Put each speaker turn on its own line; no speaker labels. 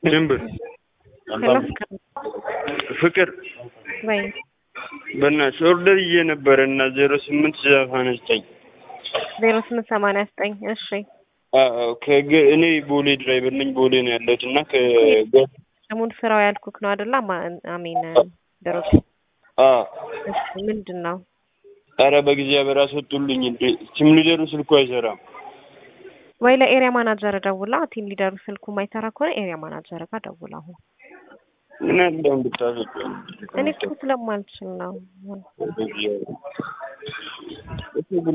جنب
خلاص
ፍቅር
ወይ
በእናትሽ ኦርደር እየነበረና 0889
0889 እሺ
እኔ ቦሌ ድራይቨር ነኝ ቦሌ ነው ያለሁት እና
ሰሙን ፍራው ያልኩክ ነው አይደል አሜን ደረስ እሺ ምንድነው
አረ በእግዚአብሔር አስወጡልኝ እንዴ ቲም ሊደሩ ስልኩ አይሰራም
ወይ ለኤሪያ ማናጀር ደውላ ቲም ሊደሩ ስልኩ ማይሰራ ከሆነ ኤሪያ ማናጀር ጋር ደውላ አሁን
ምን እንደው እንድታዘጡ
እኔ እኮ ስለማልችል ነው